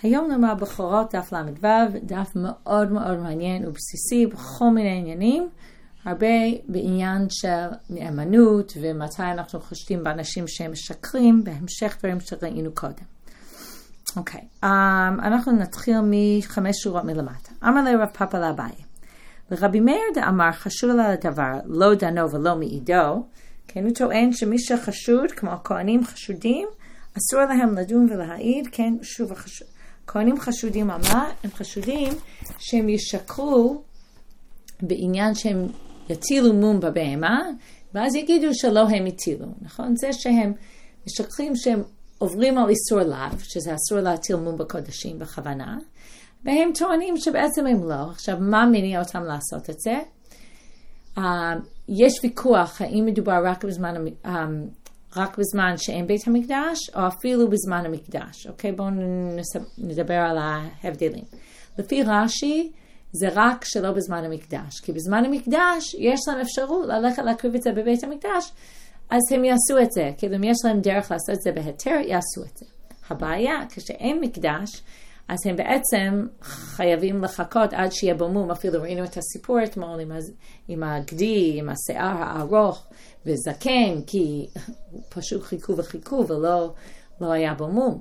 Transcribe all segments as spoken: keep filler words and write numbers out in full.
היום נאמר בכורות דף למ"ו, דף מאוד מאוד מעניין ובסיסי בכל מיני עניינים, הרבה בעניין של נאמנות ומתי אנחנו חושדים באנשים שהם משקרים, בהמשך דברים שראינו קודם. אוקיי, okay. um, אנחנו נתחיל מחמש שורות מלמטה. אמר לרב פאפא לאביי, לרבי מאיר דאמר חשוד על הדבר לא דנו ולא מעידו, כן, הוא טוען שמי שחשוד, כמו הכהנים חשודים, אסור להם לדון ולהעיד, כן, שוב, החשוד, כהנים חשודים מה? הם חשודים שהם ישקרו בעניין שהם יטילו מום בבהמה, ואז יגידו שלא הם יטילו, נכון? זה שהם משקרים שהם עוברים על איסור לאו, שזה אסור להטיל מום בקודשים בכוונה, והם טוענים שבעצם הם לא. עכשיו, מה מניע אותם לעשות את זה? Uh, יש ויכוח האם מדובר רק בזמן, um, רק בזמן שאין בית המקדש, או אפילו בזמן המקדש. אוקיי? בואו נדבר על ההבדלים. לפי רש"י, זה רק שלא בזמן המקדש. כי בזמן המקדש יש להם אפשרות ללכת להקריב את זה בבית המקדש, אז הם יעשו את זה. כאילו אם יש להם דרך לעשות את זה בהיתר, יעשו את זה. הבעיה, כשאין מקדש, אז הם בעצם חייבים לחכות עד שיהיה במום. אפילו ראינו את הסיפור אתמול עם, עם הגדי, עם השיער הארוך וזקן, כי פשוט חיכו וחיכו ולא לא היה במום.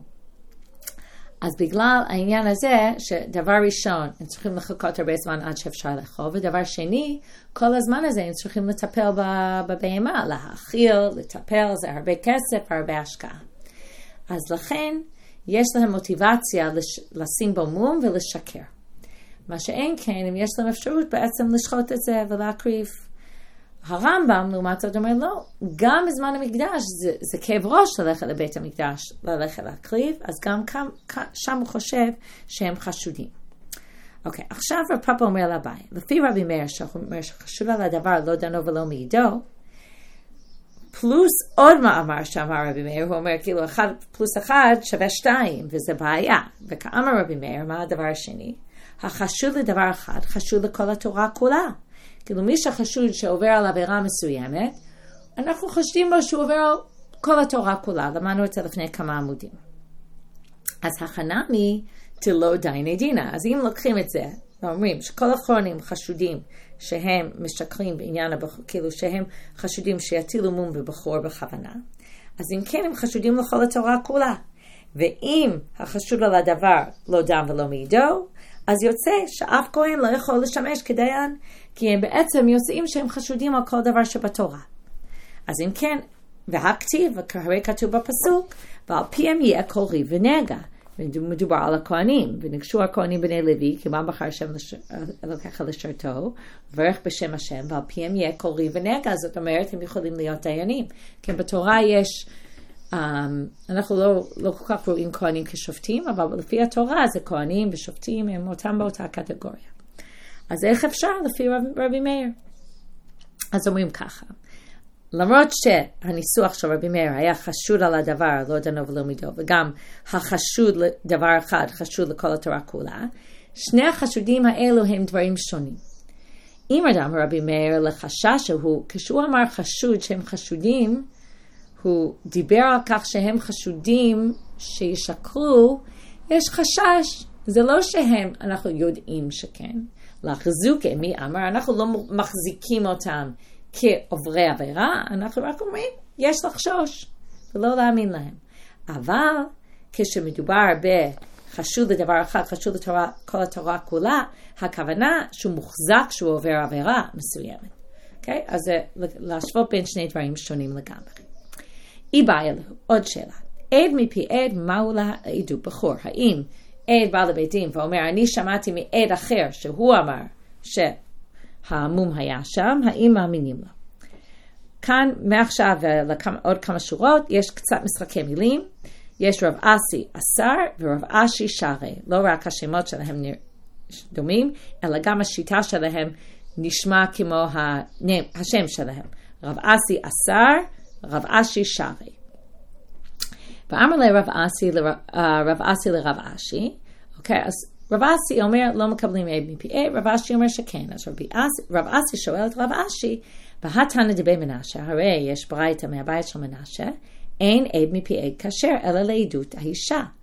אז בגלל העניין הזה, שדבר ראשון, הם צריכים לחכות הרבה זמן עד שאפשר לאכול, ודבר שני, כל הזמן הזה הם צריכים לטפל בבהמה, להאכיל, לטפל, זה הרבה כסף, הרבה השקעה. אז לכן, יש להם מוטיבציה לש... לשים בו מום ולשקר. מה שאין כן, אם יש להם אפשרות בעצם לשחוט את זה ולהקריב. הרמב"ם, לעומת זאת, אומר, לא, גם בזמן המקדש, זה, זה כאב ראש ללכת לבית המקדש, ללכת להקריב, אז גם כאן, שם הוא חושב שהם חשודים. אוקיי, עכשיו רב פאפא אומר לאביי, לפי רבי מאיר, שאומר שחשוד על הדבר לא דנו ולא מעידו, פלוס עוד מאמר שאמר רבי מאיר, הוא אומר כאילו אחד פלוס אחד שווה שתיים, וזה בעיה. וכאמר רבי מאיר, מה הדבר השני? החשוד לדבר אחד, חשוד לכל התורה כולה. כאילו מי שחשוד שעובר על עבירה מסוימת, אנחנו חושדים בו שהוא עובר על כל התורה כולה, למדנו את זה לפני כמה עמודים. אז החנמי תלו דייני דינה. אז אם לוקחים את זה, ואומרים שכל הכהנים חשודים שהם משקרים בעניין הבחור, כאילו שהם חשודים שיטילו מום בבחור בכוונה, אז אם כן הם חשודים לכל התורה כולה. ואם החשוד על הדבר לא דם ולא מעידו, אז יוצא שאף כהן לא יכול לשמש כדיין, כי הם בעצם יוצאים שהם חשודים על כל דבר שבתורה. אז אם כן, והכתיב, וכהרי כתוב בפסוק, ועל פיהם יהיה כל ריב ונגע. מדובר על הכהנים, וניגשו הכהנים בני לוי, כי מה בחר השם לקח לשרתו, וברך בשם השם, ועל פיהם יהיה כל ריב ונגע. זאת אומרת, הם יכולים להיות דיינים. כי בתורה יש, um, אנחנו לא, לא כל כך רואים כהנים כשופטים, אבל לפי התורה זה כהנים ושופטים, הם אותם באותה קטגוריה. אז איך אפשר לפי רב, רבי מאיר? אז אומרים ככה, למרות שהניסוח של רבי מאיר היה חשוד על הדבר, לא דנו ולא מעידו, וגם החשוד לדבר אחד, חשוד לכל התורה כולה, שני החשודים האלו הם דברים שונים. אם אדם רבי מאיר לחשש שהוא, כשהוא אמר חשוד שהם חשודים, הוא דיבר על כך שהם חשודים שישקרו, יש חשש, זה לא שהם, אנחנו יודעים שכן, לחזוקה, מי אמר, אנחנו לא מחזיקים אותם, כעוברי עבירה, אנחנו רק אומרים, יש לחשוש, ולא להאמין להם. אבל, כשמדובר בחשוד לדבר אחד, חשוד לתורה, כל התורה כולה, הכוונה שהוא מוחזק שהוא עובר עבירה מסוימת. אוקיי? אז זה להשוות בין שני דברים שונים לגמרי. אי באה אלו, עוד שאלה. עד מפי עד, מהו לעדות בחור? האם עד בא לבית דין ואומר, אני שמעתי מעד אחר שהוא אמר ש... המום היה שם, האם מאמינים לו? כאן, מעכשיו ועוד כמה שורות, יש קצת משחקי מילים. יש רב אסי אסר ורב אשי שרי. לא רק השמות שלהם דומים, אלא גם השיטה שלהם נשמע כמו השם שלהם. רב אסי אסר, רב אשי שרי. ואמר לרב אסי לרב אסי לרב אשי, אוקיי, אז רב אסי אומר, לא מקבלים עד מפי עד, רב אשי אומר שכן. אז רב אסי, רב אסי שואל את רב אשי, בהתנא דבי מנשה, הרי יש ברייתא מהבית של מנשה, אין עד מפי עד כשר, אלא לעדות האישה.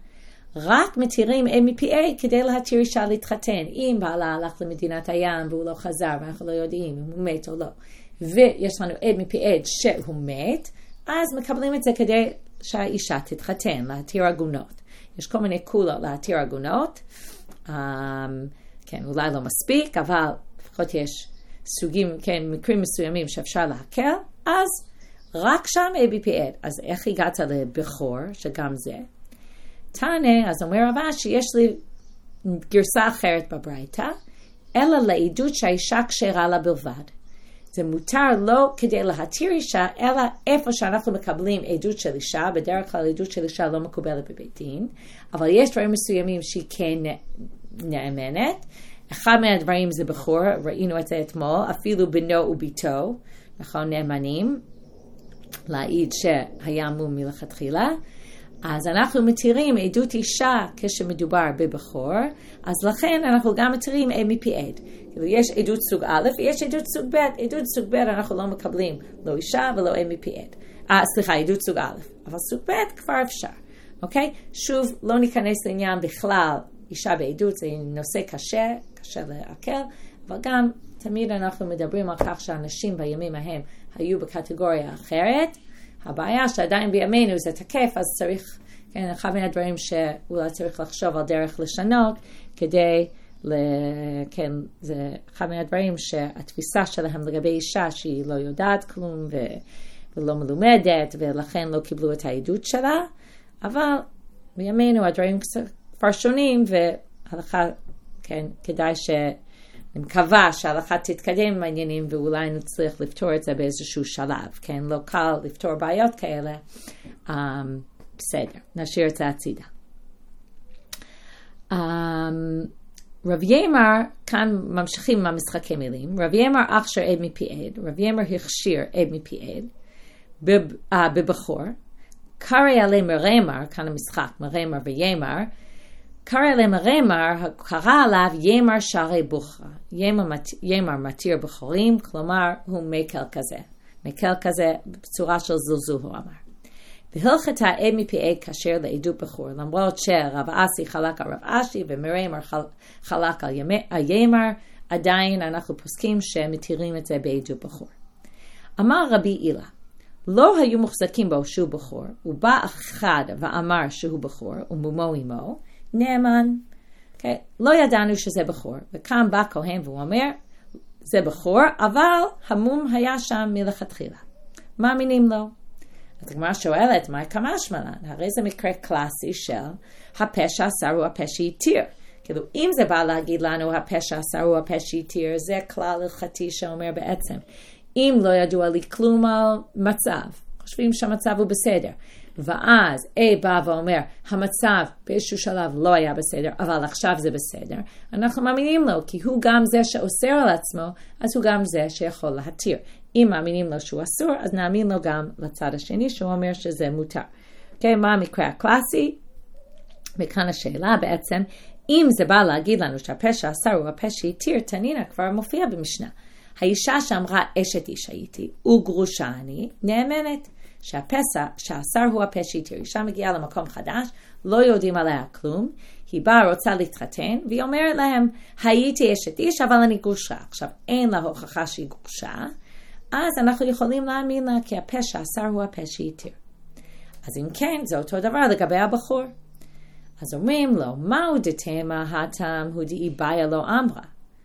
רק מתירים עד מפי עד כדי להתיר אישה להתחתן. אם בעלה הלך למדינת הים והוא לא חזר, ואנחנו לא יודעים אם הוא מת או לא, ויש לנו עד מפי עד שהוא מת, אז מקבלים את זה כדי שהאישה תתחתן, להתיר עגונות. יש כל מיני קולות להתיר עגונות, um, כן, אולי לא מספיק, אבל לפחות יש סוגים, כן, מקרים מסוימים שאפשר להקל, אז רק שם עד מפי עד. אז איך הגעת לבכור, שגם זה? תענה, אז אומר רבה שיש לי גרסה אחרת בברייתא, אלא לעדות שהאישה כשרה לה בלבד. זה מותר לא כדי להתיר אישה, אלא איפה שאנחנו מקבלים עדות של אישה, בדרך כלל עדות של אישה לא מקובלת בבית דין, אבל יש דברים מסוימים שהיא כן נאמנת. אחד מהדברים זה בכור, ראינו את זה אתמול, אפילו בנו וביתו, נכון, נאמנים, להעיד שהיה מום מלכתחילה. אז אנחנו מתירים עדות אישה כשמדובר בבכור, אז לכן אנחנו גם מתירים עד מפי עד. יש עדות סוג א' ויש עדות סוג ב'. עדות סוג ב' אנחנו לא מקבלים לא אישה ולא עד מפי עד. אה, סליחה, עדות סוג א', אבל סוג ב' כבר אפשר. אוקיי? שוב, לא ניכנס לעניין בכלל, אישה בעדות זה נושא קשה, קשה לעכל, אבל גם תמיד אנחנו מדברים על כך שאנשים בימים ההם היו בקטגוריה אחרת. הבעיה שעדיין בימינו זה תקף, אז צריך, כן, אחד מהדברים שאולי צריך לחשוב על דרך לשנות, כדי, ל, כן, זה אחד מהדברים שהתפיסה שלהם לגבי אישה שהיא לא יודעת כלום ו, ולא מלומדת, ולכן לא קיבלו את העדות שלה, אבל בימינו הדברים כבר שונים, והלכה, כן, כדאי ש... אני מקווה שההלכה תתקדם עם העניינים, ואולי נצליח לפתור את זה באיזשהו שלב, כן? לא קל לפתור בעיות כאלה. Um, בסדר, נשאיר את זה הצידה. Um, רב ימר, כאן ממשיכים עם המשחקי מילים, רב ימר אכשר עד מפי עד, רב ימר הכשיר עד מפי עד, בב, uh, בבכור, קרא עלי מרמר, כאן המשחק, מרמר וימר, קרא עליהם הרמר, קרא עליו ימר שערי בוכרה. ימר, ימר מתיר בכורים, כלומר הוא מקל כזה. מקל כזה בצורה של זלזול הוא אמר. והלכת העד מפי עד כשר לעדות בכור, למרות שרב אסי חלק על רב אשי ומרמר חלק על הימר, עדיין אנחנו פוסקים שמתירים את זה בעדות בכור. אמר רבי אילה, לא היו מוחזקים בו שהוא בכור, ובא אחד ואמר שהוא בכור, ומומו עמו, נאמן, okay. לא ידענו שזה בכור, וכאן בא כהן והוא אומר, זה בכור, אבל המום היה שם מלכתחילה. מאמינים לו? אז הגמרא שואלת, מה כמשמע לן? הרי זה מקרה קלאסי של הפשע אסר הוא הפשע התיר. כאילו, אם זה בא להגיד לנו הפשע אסר הוא הפשע התיר, זה כלל הלכתי שאומר בעצם, אם לא ידוע לי כלום על מצב, חושבים שהמצב הוא בסדר, ואז A בא ואומר, המצב באיזשהו שלב לא היה בסדר, אבל עכשיו זה בסדר, אנחנו מאמינים לו, כי הוא גם זה שאוסר על עצמו, אז הוא גם זה שיכול להתיר. אם מאמינים לו שהוא אסור, אז נאמין לו גם לצד השני, שהוא אומר שזה מותר. Okay, מה המקרה הקלאסי? וכאן השאלה בעצם, אם זה בא להגיד לנו שהפשע אסר הוא הפשע התיר, תנינה כבר מופיע במשנה. האישה שאמרה אשת איש הייתי, וגרושה אני, נאמנת. שהפסע, שהאסר הוא הפשע התיר, אישה מגיעה למקום חדש, לא יודעים עליה כלום, היא באה רוצה להתחתן, והיא אומרת להם, הייתי אשת איש, אבל אני גרושה. עכשיו, אין לה הוכחה שהיא גרושה, אז אנחנו יכולים להאמין לה, כי הפשע האסר הוא הפשע התיר. אז אם כן, זה אותו דבר לגבי הבחור. אז אומרים לו, מהו דתמה הטעם הוא דאי באיה לא אמרה?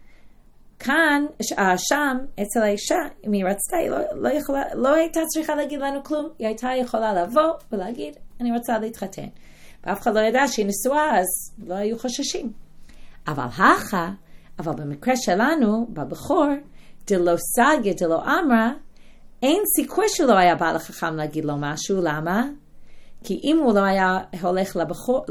כאן, שם, אצל האישה, אם היא רצתה, היא לא, לא, יכולה, לא הייתה צריכה להגיד לנו כלום, היא הייתה יכולה לבוא ולהגיד, אני רוצה להתחתן. ואף אחד לא ידע שהיא נשואה, אז לא היו חששים. אבל הכה, אבל במקרה שלנו, בבחור, דלא סגיה, דלא אמרה, אין סיכוי שלא היה בא לחכם להגיד לו משהו, למה? כי אם הוא לא היה הולך לבחור,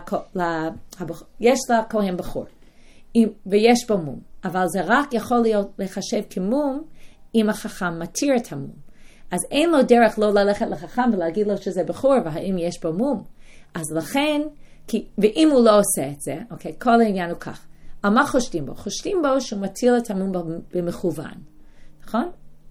לבחור יש לה כהן בחור, ויש בו מום. אבל זה רק יכול להיות לחשב כמום אם החכם מתיר את המום. אז אין לו דרך לא ללכת לחכם ולהגיד לו שזה בחור והאם יש בו מום. אז לכן, כי, ואם הוא לא עושה את זה, אוקיי, כל העניין הוא כך. על מה חושדים בו? חושדים בו שהוא מטיל את המום במכוון. נכון?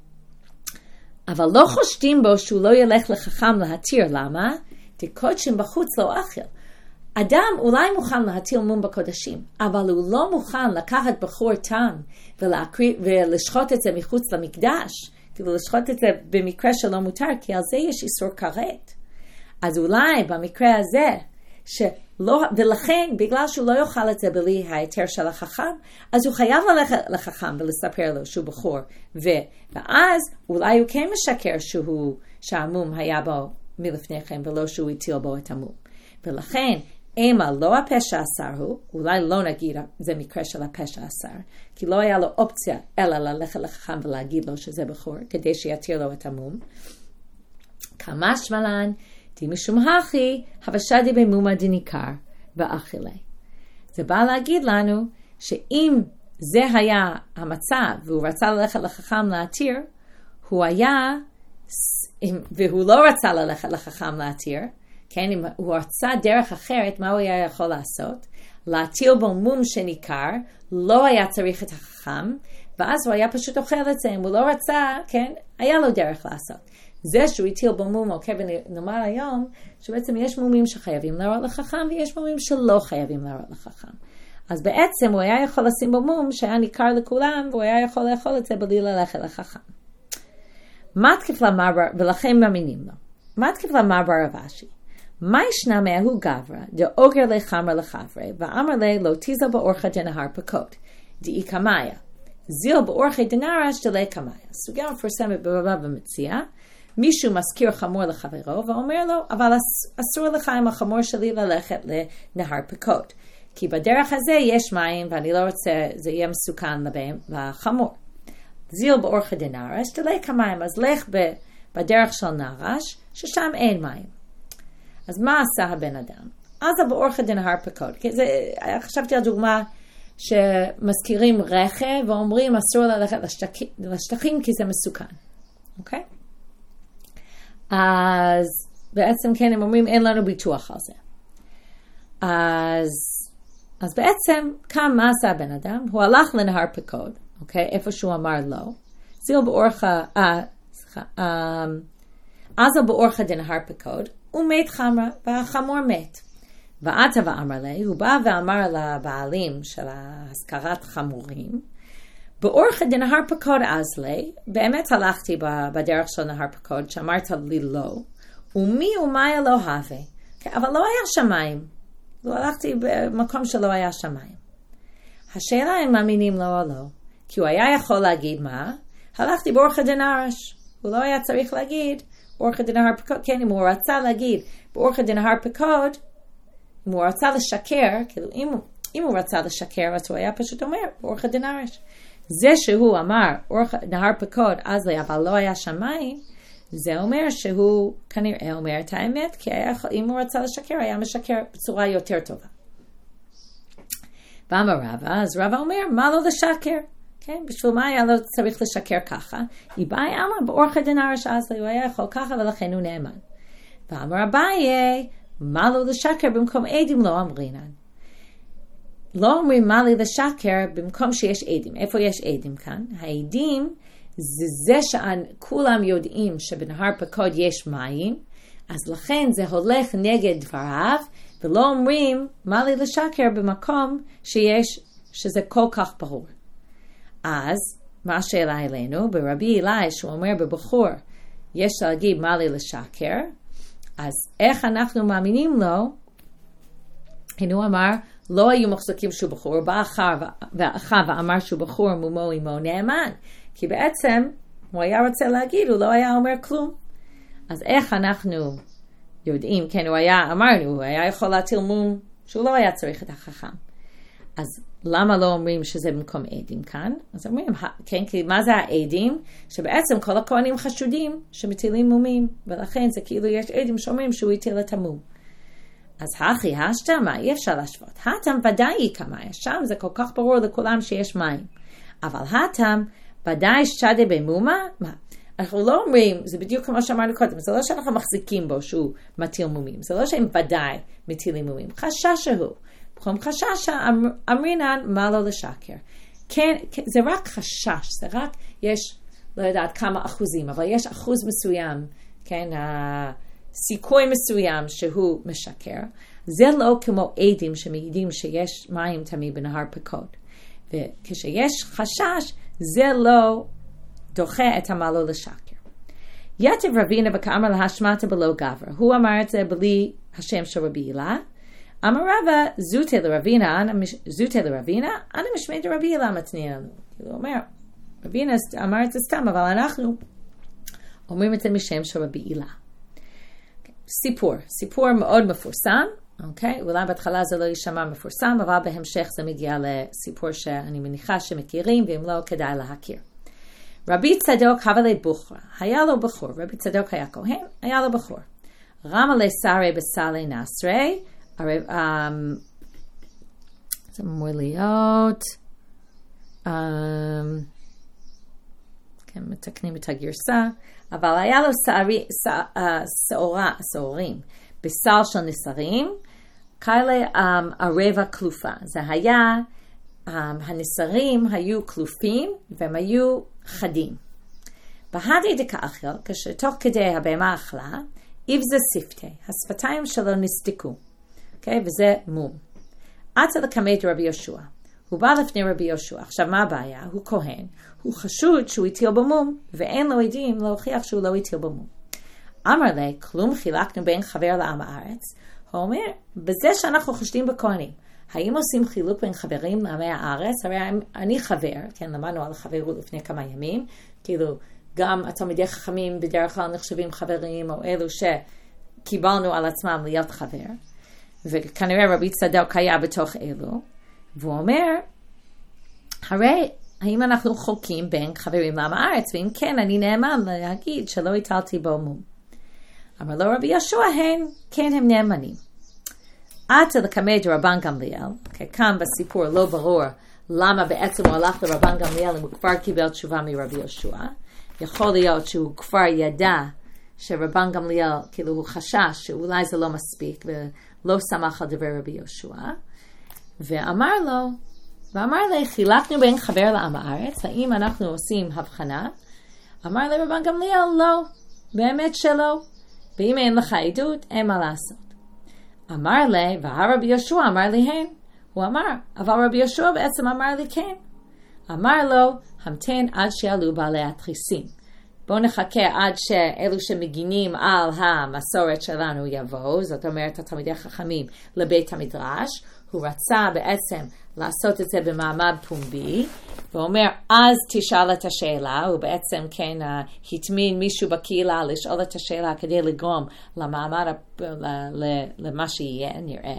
אבל לא חושדים בו שהוא לא ילך לחכם להתיר. למה? תקודשים בחוץ לא אכל. אדם אולי מוכן להטיל מום בקודשים, אבל הוא לא מוכן לקחת בחור תם ולשחוט את זה מחוץ למקדש, כאילו לשחוט את זה במקרה שלא מותר, כי על זה יש איסור כרת. אז אולי במקרה הזה, שלא, ולכן בגלל שהוא לא יאכל את זה בלי ההיתר של החכם, אז הוא חייב ללכת לחכם ולספר לו שהוא בחור, ו, ואז אולי הוא כן משקר שהוא, שהמום היה בו מלפני כן, ולא שהוא הטיל בו את המום. ולכן, אימה לא הפשע עשר הוא, אולי לא נגיד זה מקרה של הפשע עשר, כי לא היה לו אופציה אלא ללכת לחכם ולהגיד לו שזה בחור, כדי שיתיר לו את המום. כמה שמלן, די משום הכי, הבשדי במומה דניקר ואכילי. זה בא להגיד לנו שאם זה היה המצב והוא רצה ללכת לחכם להתיר, הוא היה, והוא לא רצה ללכת לחכם להתיר, כן, אם הוא רצה דרך אחרת, מה הוא היה יכול לעשות? להתיר בו מום שניכר, לא היה צריך את החכם, ואז הוא היה פשוט אוכל את זה, אם הוא לא רצה, כן, היה לו דרך לעשות. זה שהוא הטיל בו מום, או כבן נאמר היום, שבעצם יש מומים שחייבים להראות לחכם, ויש מומים שלא חייבים להראות לחכם. אז בעצם הוא היה יכול לשים בו מום שהיה ניכר לכולם, והוא היה יכול לאכול את זה בלי ללכת לחכם. מתקף למרבר, ולכן מאמינים לו. מתקף למרבר רבשי. מה ישנה מההו גברה, דאוגר לחמר לחברי, ואמר לי לא תיזל באורחה דנהר פקוד, דאי קמאיה. זיל באורחי דנרש דלי קמאיה. סוגיה מפורסמת בבבא ומציאה, מישהו מזכיר חמור לחברו, ואומר לו, אבל אסור לך עם החמור שלי ללכת לנהר פקוד, כי בדרך הזה יש מים, ואני לא רוצה, זה יהיה מסוכן לבהם, לחמור. זיל באורחה דנרש דלי קמאיה, אז לך בדרך של נרש, ששם אין מים. אז מה עשה הבן אדם? אז באורחה דנהר פקוד. חשבתי על דוגמה שמזכירים רכב ואומרים אסור ללכת לשטחים, לשטחים כי זה מסוכן. אוקיי? אז בעצם כן הם אומרים אין לנו ביטוח על זה. אז, אז בעצם כאן מה עשה הבן אדם? הוא הלך לנהר פקוד, אוקיי? איפה שהוא אמר לא. זיל באורחה, אה, סליחה, אה, אז באורחה דנהר פקוד. הוא מת חמרה, והחמור מת. ועתה ואמר לי, הוא בא ואמר לבעלים של ההשכרת חמורים, באורחה דנהר פקוד אז לי, באמת הלכתי בדרך של נהר פקוד, שאמרת לי לא, ומי ומאיה לא הווה, אבל לא היה שמיים, לא הלכתי במקום שלא היה שמיים. השאלה אם מאמינים לו או לא, כי הוא היה יכול להגיד מה? הלכתי באורחה דנרש, הוא לא היה צריך להגיד, באורחה דנהר פקוד, כן, אם הוא רצה להגיד, באורחה דנהר פקוד, אם הוא רצה לשקר, כאילו, אם, אם הוא רצה לשקר, אז הוא היה פשוט אומר, באורחה דנרש. זה שהוא אמר, אורחה דנהר פקוד, אז לי, אבל לא היה שמיים, זה אומר שהוא כנראה אומר את האמת, כי היה, אם הוא רצה לשקר, היה משקר בצורה יותר טובה. ואמר רבא, אז רבא אומר, מה לא לשקר? כן, בשביל מה היה לו צריך לשקר ככה? היא באה אמרה, באורחה דנרש אז לי, הוא היה יכול ככה ולכן הוא נאמן. ואמר אביי, מה לא לשקר במקום עדים לא אמרינן. לא אומרים מה לי לשקר במקום שיש עדים. איפה יש עדים כאן? העדים זה זה שכולם יודעים שבנהר פקוד יש מים, אז לכן זה הולך נגד דבריו, ולא אומרים מה לי לשקר במקום שיש, שזה כל כך ברור. אז, מה השאלה אלינו? ברבי אלי, שהוא אומר בבחור, יש להגיד מה לי לשקר, אז איך אנחנו מאמינים לו? הוא אמר, לא היו מחזקים שהוא בחור, בא אחר ואחר ואמר שהוא בחור מומו עמו נאמן, כי בעצם הוא היה רוצה להגיד, הוא לא היה אומר כלום. אז איך אנחנו יודעים, כן, הוא היה, אמרנו, הוא היה יכול להטיל מום, שהוא לא היה צריך את החכם. אז למה לא אומרים שזה במקום עדים כאן? אז אומרים, כן, כי מה זה העדים? שבעצם כל הכהנים חשודים שמטילים מומים, ולכן זה כאילו יש עדים שאומרים שהוא הטיל את המום. אז הכי, השתמה, אי אפשר להשוות. הטם ודאי כמה, שם זה כל כך ברור לכולם שיש מים. אבל הטם ודאי שדה במומה, מה? אנחנו לא אומרים, זה בדיוק כמו שאמרנו קודם, זה לא שאנחנו מחזיקים בו שהוא מטיל מומים, זה לא שהם ודאי מטילים מומים, חשש הוא. בכל חשש אמרינן מה לא לשקר. כן, זה רק חשש, זה רק, יש, לא יודעת כמה אחוזים, אבל יש אחוז מסוים, כן, הסיכוי מסוים שהוא משקר, זה לא כמו עדים שמעידים שיש מים תמיד בנהר פקוד. וכשיש חשש, זה לא דוחה את המעלו לשקר. יתב רבינה וכאמר להשמעת בלא גבר. הוא אמר את זה בלי השם של רבי הילה. אמר רבא, זוטה לרבינה, זוטה לרבינה, אני משמע את רבי הילה מתניע לנו. הוא אומר, רבינה אמר את זה סתם, אבל אנחנו אומרים את זה משם של רבי הילה. סיפור, סיפור מאוד מפורסם, אוקיי? אולי בהתחלה זה לא יישמע מפורסם, אבל בהמשך זה מגיע לסיפור שאני מניחה שמכירים, ואם לא, כדאי להכיר. רבי צדוק הווה לי בחורה, היה לו בחור, רבי צדוק היה כהן, היה לו בחור. רמה לסרי בסלי נסרי, זה אמור להיות, כן, מתקנים את הגרסה, אבל היה לו שעורים בשר של נסרים, כאלה ערבה כלופה. זה היה, הנסרים היו כלופים והם היו חדים. בהדי דקאכל, כשתוך כדי הבהמה אכלה, איבזה שפתי, השפתיים שלו נסתקו. Okay, וזה מום. עתה לקמת רבי יהושע. הוא בא לפני רבי יהושע. עכשיו מה הבעיה? הוא כהן. הוא חשוד שהוא הטיל במום, ואין לו עדים להוכיח שהוא לא הטיל במום. אמר לי, כלום חילקנו בין חבר לעם הארץ. הוא אומר, בזה שאנחנו חושדים בכהנים, האם עושים חילוק בין חברים לעמי הארץ? הרי אני חבר, כן, למדנו על חברות לפני כמה ימים, כאילו גם התלמידי חכמים בדרך כלל נחשבים חברים, או אלו שקיבלנו על עצמם להיות חבר. וכנראה רבי צדוק היה בתוך אלו, והוא אומר, הרי האם אנחנו חולקים בין חברים לעם הארץ, ואם כן, אני נאמן להגיד שלא הטלתי בו מום. אמר לו רבי יהושע, הם, כן הם נאמנים. עתה לקמת רבן גמליאל, okay, כאן בסיפור לא ברור למה בעצם הוא הלך לרבן גמליאל אם הוא כבר קיבל תשובה מרבי יהושע. יכול להיות שהוא כבר ידע שרבן גמליאל, כאילו הוא חשש שאולי זה לא מספיק, ולא שמח על דבר רבי יהושע. ואמר לו, ואמר לי, חילקנו בין חבר לעם הארץ, האם אנחנו עושים הבחנה? אמר לי רבן גמליאל, לא, באמת שלא. ואם אין לך עדות, אין מה לעשות. אמר לי, והרבי יהושע אמר לי הן. הוא אמר, אבל רבי יהושע בעצם אמר לי כן. אמר לו, המתן עד שעלו בעלי התריסים. בואו נחכה עד שאלו שמגינים על המסורת שלנו יבואו, זאת אומרת התלמידי חכמים לבית המדרש. הוא רצה בעצם לעשות את זה במעמד פומבי, ואומר, אז תשאל את השאלה, הוא בעצם כן uh, התמין מישהו בקהילה לשאול את השאלה כדי לגרום למעמד, למה שיהיה, נראה.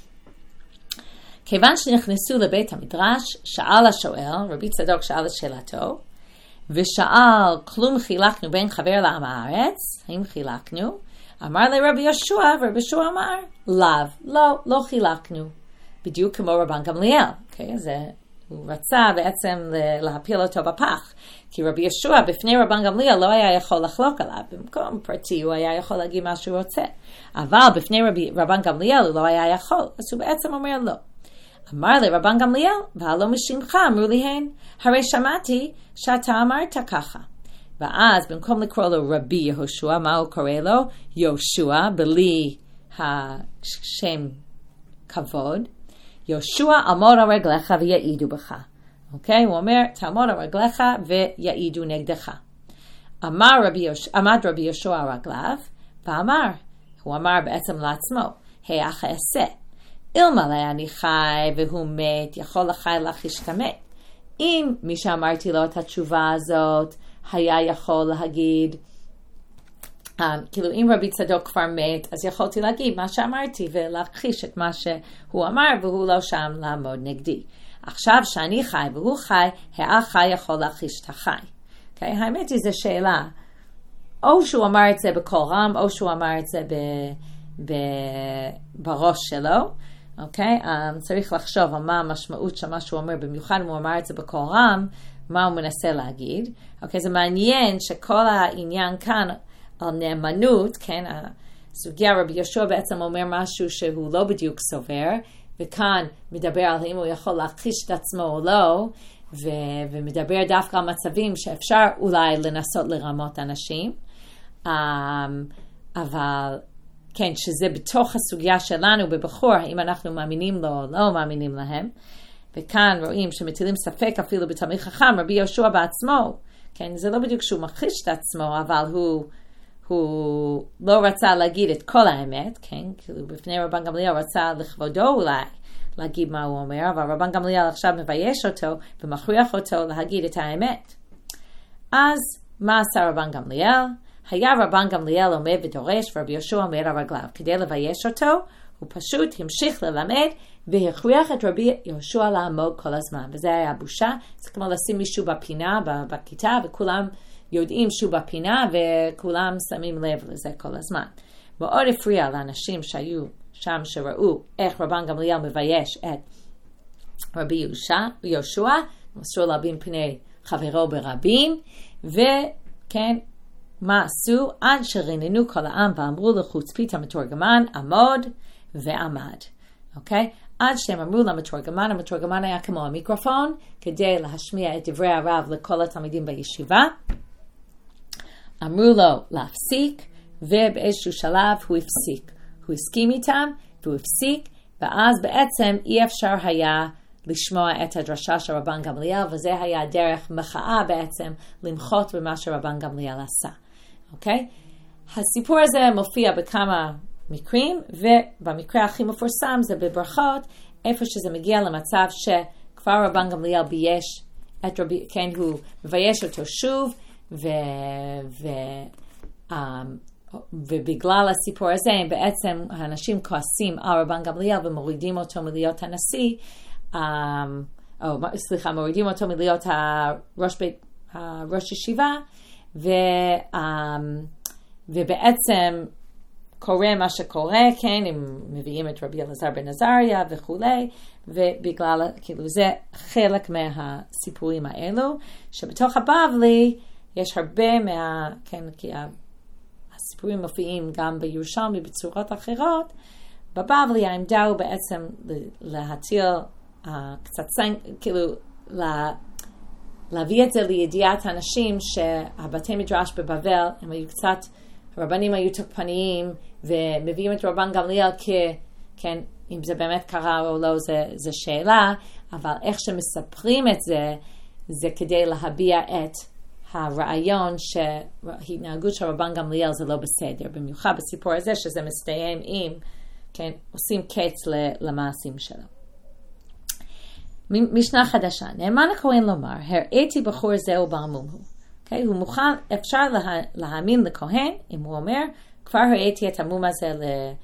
כיוון שנכנסו לבית המדרש, שאל השואל, רבי צדוק שאל את שאלתו, ושאל, כלום חילקנו בין חבר לעם הארץ, האם חילקנו? אמר לרבי יהושע, ורבי יהושע אמר, לאו, לא, לא חילקנו. בדיוק כמו רבן גמליאל, okay? זה, הוא רצה בעצם להפיל אותו בפח, כי רבי יהושע בפני רבן גמליאל לא היה יכול לחלוק עליו, במקום פרטי הוא היה יכול להגיד מה שהוא רוצה, אבל בפני רבי, רבן גמליאל הוא לא היה יכול, אז הוא בעצם אומר לא. אמר לי רבן גמליאל, והלא משמך אמרו לי הן, הרי שמעתי שאתה אמרת ככה. ואז במקום לקרוא לו רבי יהושע, מה הוא קורא לו? יהושע, בלי השם כבוד. יהושע עמוד על רגליך ויעידו בך. אוקיי? הוא אומר, תעמוד על רגליך ויעידו נגדך. אמר רבי יהושע, עמד רבי יהושע על רגליו, ואמר, הוא אמר בעצם לעצמו, היאך אעשה. אלמלא אני חי והוא מת, יכול לחי להחיש את המת. אם מי שאמרתי לו את התשובה הזאת, היה יכול להגיד, Um, כאילו אם רבי צדוק כבר מת, אז יכולתי להגיד מה שאמרתי ולהכחיש את מה שהוא אמר, והוא לא שם לעמוד נגדי. עכשיו שאני חי והוא חי, האח חי יכול להכחיש את החי. Okay? האמת היא זו שאלה. או שהוא אמר את זה בקול רם, או שהוא אמר את זה ב, ב, בראש שלו. Okay? Um, צריך לחשוב על מה המשמעות של מה שהוא אומר, במיוחד אם הוא אמר את זה בקול רם, מה הוא מנסה להגיד. Okay? זה מעניין שכל העניין כאן, על נאמנות, כן, הסוגיה רבי יהושע בעצם אומר משהו שהוא לא בדיוק סובר, וכאן מדבר על אם הוא יכול להכחיש את עצמו או לא, ו- ומדבר דווקא על מצבים שאפשר אולי לנסות לרמות אנשים, um, אבל כן, שזה בתוך הסוגיה שלנו בבחור, האם אנחנו מאמינים לו או לא מאמינים להם. וכאן רואים שמטילים ספק אפילו בתלמיד חכם, רבי יהושע בעצמו, כן, זה לא בדיוק שהוא מכחיש את עצמו, אבל הוא, הוא לא רצה להגיד את כל האמת, כן, כאילו בפני רבן גמליאל רצה לכבודו אולי להגיד מה הוא אומר, אבל רבן גמליאל עכשיו מבייש אותו ומכריח אותו להגיד את האמת. אז מה עשה רבן גמליאל? היה רבן גמליאל עומד ודורש ורבי יהושע עומד על רגליו. כדי לבייש אותו, הוא פשוט המשיך ללמד והכריח את רבי יהושע לעמוד כל הזמן. וזה היה בושה. זה כמו לשים מישהו בפינה, בכיתה, וכולם יודעים שהוא בפינה וכולם שמים לב לזה כל הזמן. מאוד הפריע לאנשים שהיו שם שראו איך רבן גמליאל מבייש את רבי יהושע, מסרו להבין פני חברו ברבים, וכן, מה עשו? עד שרננו כל העם ואמרו לחוצפית המתורגמן, עמוד ועמד. אוקיי? עד שהם אמרו למתורגמן, המתורגמן היה כמו המיקרופון, כדי להשמיע את דברי הרב לכל התלמידים בישיבה. אמרו לו להפסיק, ובאיזשהו שלב הוא הפסיק. הוא הסכים איתם, והוא הפסיק, ואז בעצם אי אפשר היה לשמוע את הדרשה של רבן גמליאל, וזה היה דרך מחאה בעצם למחות במה שרבן גמליאל עשה. אוקיי? הסיפור הזה מופיע בכמה מקרים, ובמקרה הכי מפורסם זה בברכות, איפה שזה מגיע למצב שכבר רבן גמליאל בייש את רבי, כן, הוא מבייש אותו שוב, ו... ו... um, ובגלל הסיפור הזה, בעצם האנשים כועסים על רבן גמליאל ומורידים אותו מלהיות הנשיא, um, או, סליחה, מורידים אותו מלהיות הראש, בית, הראש ישיבה, ו, um, ובעצם קורה מה שקורה, כן, הם מביאים את רבי אלעזר בן עזריה וכולי, ובגלל, כאילו, זה חלק מהסיפורים האלו, שבתוך הבבלי יש הרבה מה, כן, כי הסיפורים מופיעים גם בירושלמי בצורות אחרות. בבבלי העמדה הוא בעצם להטיל uh, קצת סנק, כאילו, לה, להביא את זה לידיעת האנשים שהבתי מדרש בבבל, הם היו קצת, הרבנים היו תוקפניים, ומביאים את רבן גמליאל כ, כן, אם זה באמת קרה או לא, זה, זה שאלה, אבל איך שמספרים את זה, זה כדי להביע את הרעיון שהתנהגות של רבן גמליאל זה לא בסדר, במיוחד בסיפור הזה שזה מסתיים עם, כן, עושים קץ למעשים שלו. משנה חדשה, נאמן הכהן לומר, הראיתי בחור זהו בעמום הוא. Okay, הוא מוכן, אפשר לה, להאמין לכהן, אם הוא אומר, כבר הראיתי את המום הזה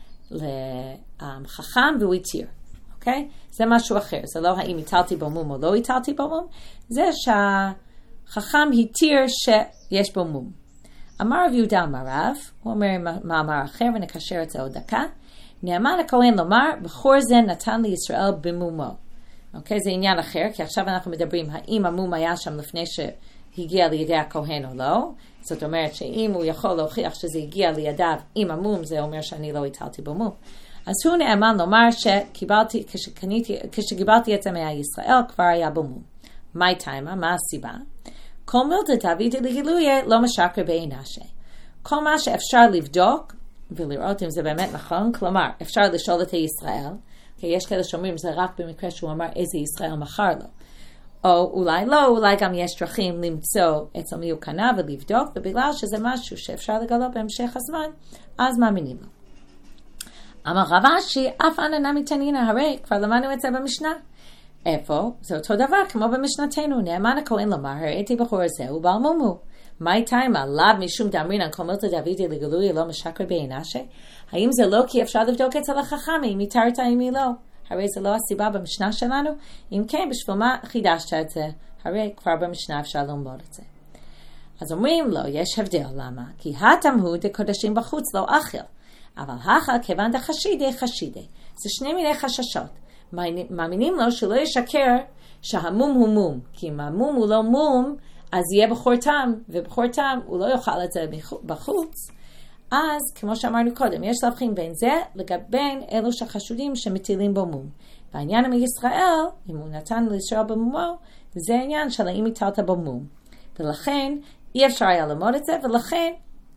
לחכם והוא התיר. Okay? זה משהו אחר, זה לא האם הטלתי בו מום או לא הטלתי בו מום, זה שהחכם התיר שיש בו מום. אמר רב יהודה אמר רב, הוא אומר מאמר אחר ונקשר את זה עוד דקה, נאמן הכהן לומר, בחור זה נתן לישראל במומו. אוקיי, זה עניין אחר, כי עכשיו אנחנו מדברים האם המום היה שם לפני שהגיע לידי הכהן או לא. זאת אומרת שאם הוא יכול להוכיח שזה הגיע לידיו עם המום, זה אומר שאני לא הטלתי בו מום. אז הוא נאמן לומר שקיבלתי, כשקניתי, כשקיבלתי את זה מישראל, כבר היה בו מום. מה טיימה? מה הסיבה? כל מילתא דוד לגילויה לא משקר בעינשה. כל מה שאפשר לבדוק ולראות אם זה באמת נכון, כלומר, אפשר לשאול את הישראל, כי יש כאלה שאומרים זה רק במקרה שהוא אמר איזה ישראל מכר לו. או אולי לא, אולי גם יש דרכים למצוא אצל מי הוא קנה ולבדוק, ובגלל שזה משהו שאפשר לגלות בהמשך הזמן, אז מאמינים לו. אמר רב אשי, אף אנא נמי תנינא, הרי כבר למדנו את זה במשנה. איפה? זה אותו דבר כמו במשנתנו, נאמן הכהן לומר, הראיתי בחור הזה, הוא בעל מומו. מה טיימה? לאו משום דאמרינן, כל מילתא דודי לגילוי לא משקר בעינשה? האם זה לא כי אפשר לבדוק אצל החכם, אם התרת אם היא לא? הרי זה לא הסיבה במשנה שלנו? אם כן, בשביל מה חידשת את זה? הרי כבר במשנה אפשר ללמוד את זה. אז אומרים לו, יש הבדל, למה? כי התמהו דקודשים בחוץ לא אכל, אבל האכל כיוון דחשידי חשידי. זה שני מיני חששות. מאמינים לו שלא ישקר שהמום הוא מום, כי אם המום הוא לא מום, אז יהיה בחור טעם, ובחור טעם הוא לא יאכל את זה בחוץ. אז, כמו שאמרנו קודם, יש להבחין בין זה לגבי אלו שחשודים שמטילים בו מום. והעניין עם ישראל, אם הוא נתן לישראל במומו, זה העניין של האם הטלת בו מום. ולכן, אי אפשר היה ללמוד את זה, ולכן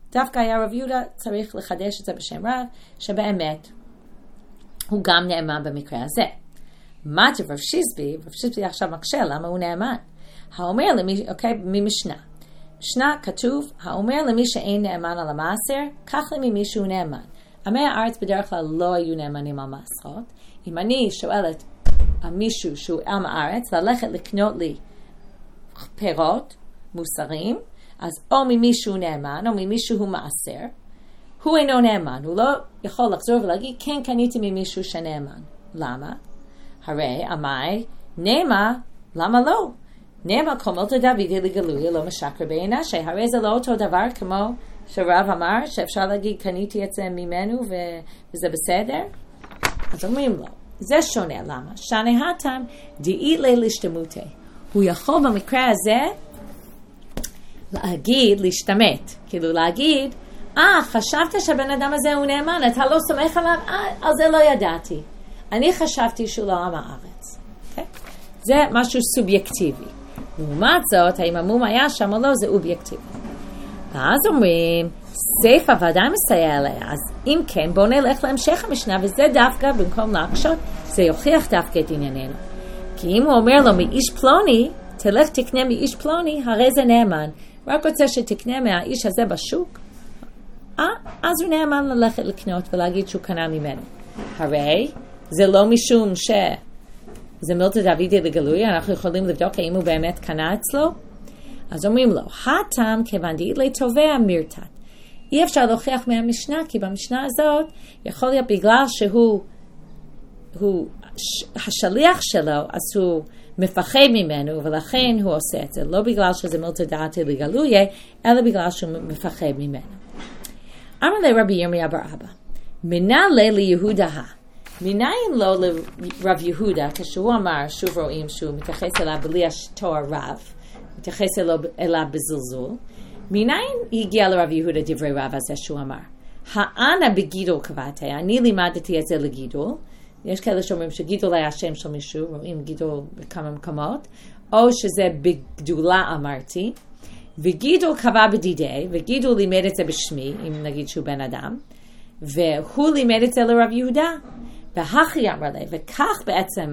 דווקא היה רב יהודה צריך לחדש את זה בשם רב, שבאמת הוא גם נאמן במקרה הזה. מה רב שיזבי, רב שיזבי עכשיו מקשה, למה הוא נאמן? האומר למי, אוקיי, ממשנה. משנה כתוב, האומר למי שאין נאמן על המעשר, כך למי מישהו נאמן. עמי הארץ בדרך כלל לא היו נאמנים על מעשרות. אם אני שואלת על מישהו שהוא עם הארץ, ללכת לקנות לי פירות, מוסרים, אז או ממישהו נאמן, או ממישהו מעשר, הוא אינו נאמן. הוא לא יכול לחזור ולהגיד, כן, קניתי ממישהו שנאמן. למה? הרי, עמי, נאמה, למה לא? נאמה קומלתא דוד לגלוי, לא משקר בעינה, שהרי זה לא אותו דבר כמו שרב אמר, שאפשר להגיד, קניתי את זה ממנו ו- וזה בסדר? אז אומרים לו, זה שונה, למה? שנה התם דאי להשתמותי. הוא יכול במקרה הזה להגיד, להשתמת, כאילו להגיד, אה, חשבת שהבן אדם הזה הוא נאמן, אתה לא סומך עליו? אה, על זה לא ידעתי. אני חשבתי שהוא לא עם הארץ. Okay? זה משהו סובייקטיבי. לעומת זאת, האם המום היה שם או לא, זה אובייקטיבי. ואז אומרים, סייף הוועדה מסייע עליה, אז אם כן, בואו נלך להמשך המשנה, וזה דווקא במקום להקשות, זה יוכיח דווקא את ענייננו. כי אם הוא אומר לו, מאיש פלוני, תלך תקנה מאיש פלוני, הרי זה נאמן. רק רוצה שתקנה מהאיש הזה בשוק, אה, אז הוא נאמן ללכת לקנות ולהגיד שהוא קנה ממנו. הרי זה לא משום ש... זה מילתא דוידי לגלוי, אנחנו יכולים לבדוק האם הוא באמת קנה אצלו. אז אומרים לו, הטעם כיוון דאיתלי תובע מירתת. אי אפשר להוכיח מהמשנה, כי במשנה הזאת יכול להיות בגלל שהוא הוא, השליח שלו, אז הוא מפחד ממנו, ולכן הוא עושה את זה. לא בגלל שזה מילתא דעתי לגלוי, אלא בגלל שהוא מפחד ממנו. אמר לרבי ירמיה בר אבא, מנה ליהודה ה. מניין לו לרב יהודה, כשהוא אמר, שוב רואים שהוא מתייחס אליו בלי תואר רב, מתייחס אליו בזלזול, מניין הגיע לרב יהודה דברי רב הזה שהוא אמר, האנה בגידול קבעתי, אני לימדתי את זה לגידול, יש כאלה שאומרים שגידול היה שם של מישהו, רואים גידול בכמה מקומות, או שזה בגדולה אמרתי, וגידול קבע בדידי, וגידול לימד את זה בשמי, אם נגיד שהוא בן אדם, והוא לימד את זה לרב יהודה, והכי אמר לי, וכך בעצם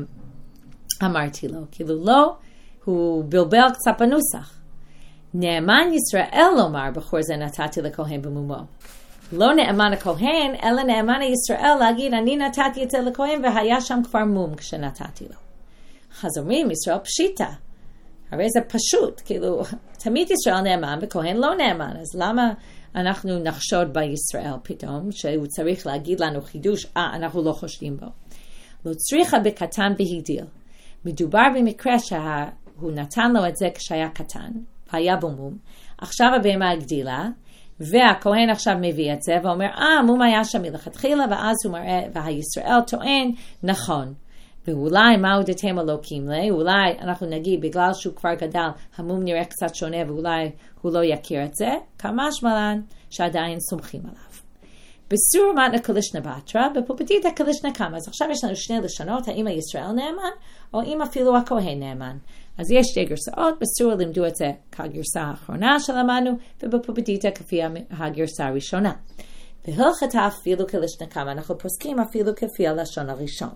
אמרתי לו, כאילו לא, הוא בלבל קצת בנוסח. נאמן ישראל לומר, בחור זה נתתי לכהן במומו. לא נאמן הכהן, אלא נאמן ישראל להגיד, אני נתתי את זה לכהן, והיה שם כבר מום כשנתתי לו. חזורים, ישראל פשיטה. הרי זה פשוט, כאילו, תמיד ישראל נאמן, וכהן לא נאמן, אז למה אנחנו נחשוד בישראל פתאום, שהוא צריך להגיד לנו חידוש, אה, אנחנו לא חושדים בו. לא צריכה בקטן בהגדיל. מדובר במקרה שהוא נתן לו את זה כשהיה קטן, והיה בו מום. עכשיו הבהמה הגדילה, והכהן עכשיו מביא את זה, ואומר, אה, מום היה שם מלכתחילה, ואז הוא מראה, והישראל טוען, נכון. ואולי מהו דתם אלוקים לי, אולי אנחנו נגיד, בגלל שהוא כבר גדל, המום נראה קצת שונה, ואולי הוא לא יכיר את זה, כמה שמלן שעדיין סומכים עליו. בסור מתנה קלישנה בתרא, בפופתיתא קלישנה קמא. אז עכשיו יש לנו שני לשונות, האם הישראל נאמן, או אם אפילו הכהן נאמן. אז יש שתי גרסאות, בסור לימדו את זה כגרסה האחרונה שלמדנו, ובפופתיתא כפי הגרסה הראשונה. והלכתה אפילו קלישנה קמא, אנחנו פוסקים אפילו כפי הלשון הראשון.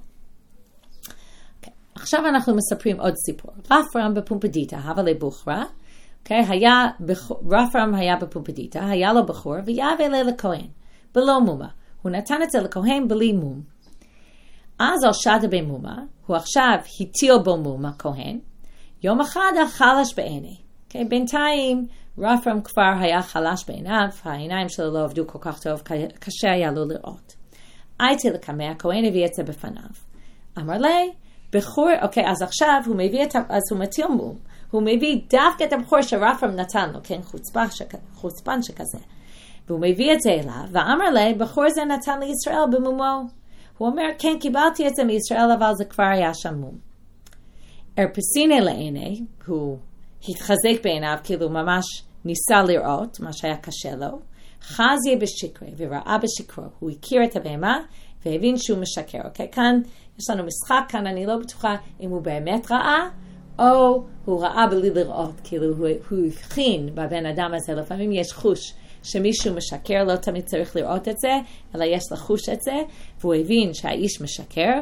עכשיו אנחנו מספרים עוד סיפור. רפרם בפומפדיתא, הווה לבוכרה, okay, היה, רפרם היה בפומפדיתא, היה לו בחור, ויהווה אלה לכהן, בלא מומה. הוא נתן את זה לכהן בלי מום. אז על שדה במומה, הוא עכשיו הטיל בו מום הכהן, יום אחד חלש בעיני. Okay, בינתיים רפרם כבר היה חלש בעיניו, העיניים שלו לא עבדו כל כך טוב, קשה היה לו לראות. הייתי לקמא, הכהן הביא את זה בפניו. אמר לי, בחור, אוקיי, אז עכשיו הוא מביא את, אז הוא מטיל מום, הוא מביא דווקא את הבחור שרפרם נתן לו, כן, חוצפה שכ, חוצפן שכזה, והוא מביא את זה אליו, ואמר לי, בחור זה נתן לישראל במומו. הוא אומר, כן, קיבלתי את זה מישראל, אבל זה כבר היה שם מום. הרפסיני לעיני, הוא התחזק בעיניו, כאילו ממש ניסה לראות, מה שהיה קשה לו, חזיה בשקרי, וראה בשקרו, הוא הכיר את הבהמה, והבין שהוא משקר, אוקיי? כאן יש לנו משחק, כאן אני לא בטוחה אם הוא באמת ראה, או הוא ראה בלי לראות, כאילו הוא, הוא הבחין בבן אדם הזה, לפעמים יש חוש שמישהו משקר, לא תמיד צריך לראות את זה, אלא יש לחוש את זה, והוא הבין שהאיש משקר,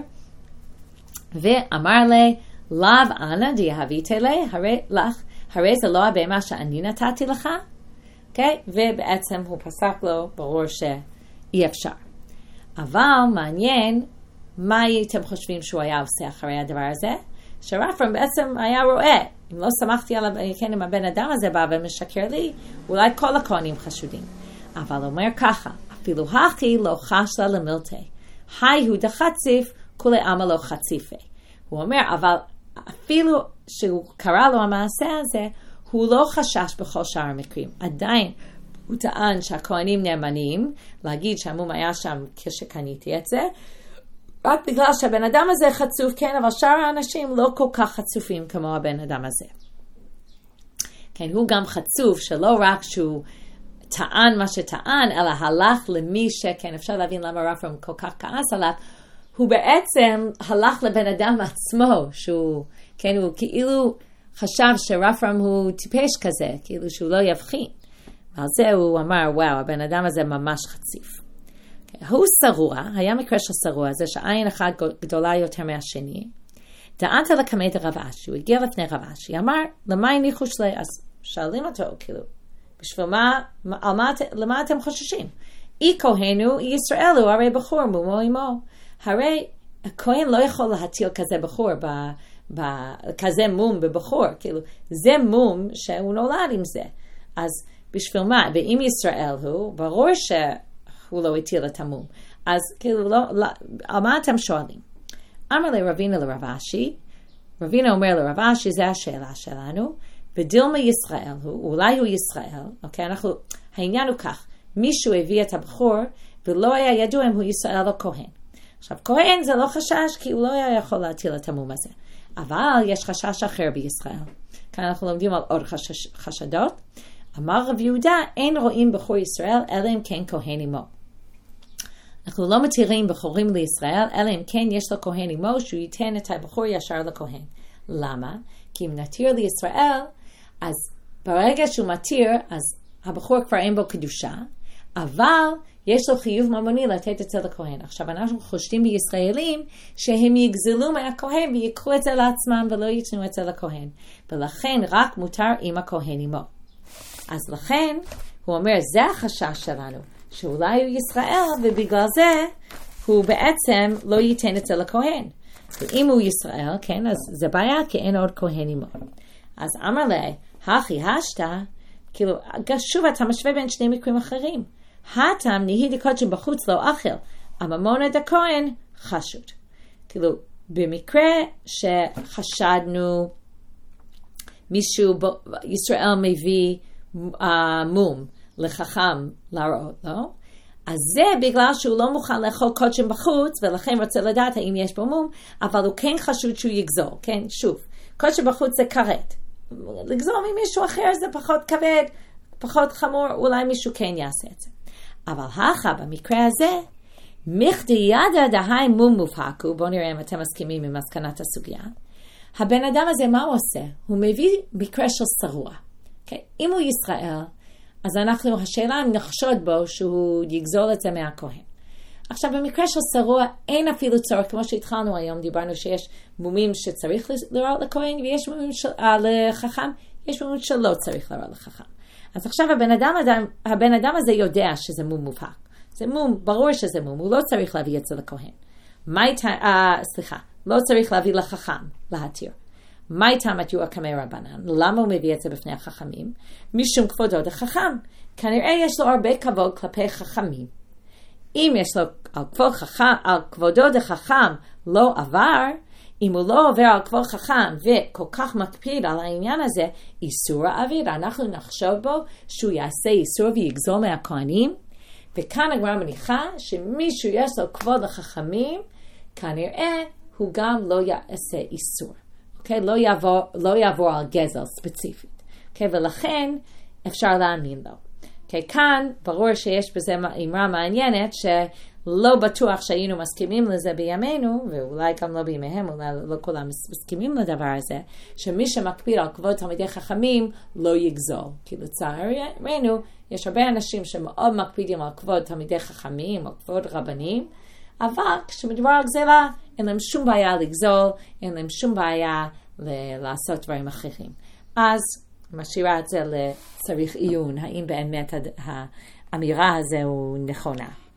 ואמר לי, לאו אנא דיהבית לי, הרי לך, הרי זה לא הבהמה שאני נתתי לך, okay? ובעצם הוא פסק לו, ברור שאי אפשר. אבל מעניין, מה הייתם חושבים שהוא היה עושה אחרי הדבר הזה? שרפרם בעצם היה רואה, אם לא שמחתי על כן, אם הבן אדם הזה בא ומשקר לי, אולי כל הכהנים חשודים. אבל הוא אומר ככה, אפילו הכי לא חש לה למילתי, היי הוא דחציף, כולי אמה לא חציפה. הוא אומר, אבל אפילו שהוא קרא לו המעשה הזה, הוא לא חשש בכל שאר המקרים. עדיין הוא טען שהכהנים נאמנים, להגיד שהמום היה שם כשקניתי את זה, רק בגלל שהבן אדם הזה חצוף, כן, אבל שאר האנשים לא כל כך חצופים כמו הבן אדם הזה. כן, הוא גם חצוף, שלא רק שהוא טען מה שטען, אלא הלך למי שכן, אפשר להבין למה רפרם כל כך כעס עליו, הוא בעצם הלך לבן אדם עצמו, שהוא, כן, הוא כאילו חשב שרפרם הוא טיפש כזה, כאילו שהוא לא יבחין. ועל זה הוא אמר, וואו, הבן אדם הזה ממש חציף. הוא שרוע, היה מקרה של שרוע, זה שעין אחת גדולה יותר מהשני. דענת לקמא דרב אשי, הוא הגיע לפני רב אשי, אמר, למה הניחו שלי? אז שואלים אותו, כאילו, בשביל מה, על מה, למה אתם חוששים? אי כהנו, אי ישראל הוא הרי בחור, מומו אמו. הרי הכהן לא יכול להטיל כזה בחור, ב, ב, כזה מום בבחור, כאילו, זה מום שהוא נולד עם זה. אז בשביל מה? ואם ישראל הוא, ברור ש... הוא לא הטיל את המום. אז כאילו, לא, לא, על מה אתם שואלים? אמר לי רבינה לרב אשי, רבינה אומר לרב אשי, זה השאלה שלנו, בדילמה ישראל הוא, אולי הוא ישראל, אוקיי, אנחנו, העניין הוא כך, מישהו הביא את הבחור, ולא היה ידוע אם הוא ישראל או כהן. עכשיו, כהן זה לא חשש, כי הוא לא היה יכול להטיל את המום הזה. אבל יש חשש אחר בישראל. כאן אנחנו לומדים על עוד חשש, חשדות. אמר רב יהודה, אין רואים בחור ישראל, אלא אם כן כהן עמו. אנחנו לא מתירים בחורים לישראל, אלא אם כן יש לו כהן עמו, שהוא ייתן את הבחור ישר לכהן. למה? כי אם נתיר לישראל, אז ברגע שהוא מתיר, אז הבחור כבר אין בו קדושה, אבל יש לו חיוב ממוני לתת את זה לכהן. עכשיו אנחנו חושדים בישראלים שהם יגזלו מהכהן ויקחו את זה לעצמם ולא ייתנו את זה לכהן. ולכן רק מותר עם הכהן עמו. אז לכן הוא אומר, זה החשש שלנו, שאולי הוא ישראל ובגלל זה הוא בעצם לא ייתן את זה לכהן. ואם הוא ישראל, כן, אז זה בעיה כי אין עוד כהן עמו. אז אמר לי, הכי השתה, כאילו, שוב אתה משווה בין שני מקרים אחרים. הטעם נהי דקודשם בחוץ לא אכל, הממונה דכהן חשוד. כאילו, במקרה שחשדנו מישהו, ישראל מביא uh, מום לחכם להראות, לא? אז זה בגלל שהוא לא מוכן לאכול קודשם בחוץ, ולכן רוצה לדעת האם יש בו מום, אבל הוא כן חשוד שהוא יגזול, כן? שוב, קודשם בחוץ זה כרת. לגזול ממישהו אחר זה פחות כבד, פחות חמור, אולי מישהו כן יעשה את זה. אבל הכה, במקרה הזה, מכדי ידע דהי מום מובהקו, בואו נראה אם אתם מסכימים עם מסקנת הסוגיה. הבן אדם הזה, מה הוא עושה? הוא מביא מקרה של שרוע. Okay? אם הוא ישראל, אז אנחנו, השאלה אם נחשוד בו שהוא יגזול את זה מהכהן. עכשיו, במקרה של שרוע, אין אפילו צורך, כמו שהתחלנו היום, דיברנו שיש מומים שצריך לראות לכהן, ויש מומים של, uh, לחכם, יש מומים שלא צריך לראות לחכם. אז עכשיו הבן אדם, הבן אדם הזה יודע שזה מום מובהק. זה מום, ברור שזה מום, הוא לא צריך להביא את זה לכהן. מה הייתה, uh, סליחה, לא צריך להביא לחכם, להתיר. מה הייתה מתיוע כמי רבנן? למה הוא מביא את זה בפני החכמים? משום כבודו דחכם. כנראה יש לו הרבה כבוד כלפי חכמים. אם יש לו על כבוד חכם, על כבודו דחכם לא עבר, אם הוא לא עובר על כבוד חכם וכל כך מקפיד על העניין הזה, איסור האוויר, אנחנו נחשוב בו שהוא יעשה איסור ויגזול מהכהנים, וכאן הגמרא מניחה שמישהו יש לו כבוד לחכמים, כנראה הוא גם לא יעשה איסור. Okay, לא יעבור, לא יעבור על גזל ספציפית. Okay, ולכן אפשר להאמין לו. Okay, כאן ברור שיש בזה אמרה מעניינת שלא לא בטוח שהיינו מסכימים לזה בימינו, ואולי גם לא בימיהם, אולי לא כולם מסכימים לדבר הזה, שמי שמקפיד על כבוד תלמידי חכמים לא יגזול. כי לצערנו, יש הרבה אנשים שמאוד מקפידים על כבוד תלמידי חכמים, או כבוד רבנים, אבל כשמדובר על גזלה, אין להם שום בעיה לגזול, אין להם שום בעיה ל- לעשות דברים אחרים. אז משאירה את זה לצריך עיון, האם באמת האמירה הזו נכונה.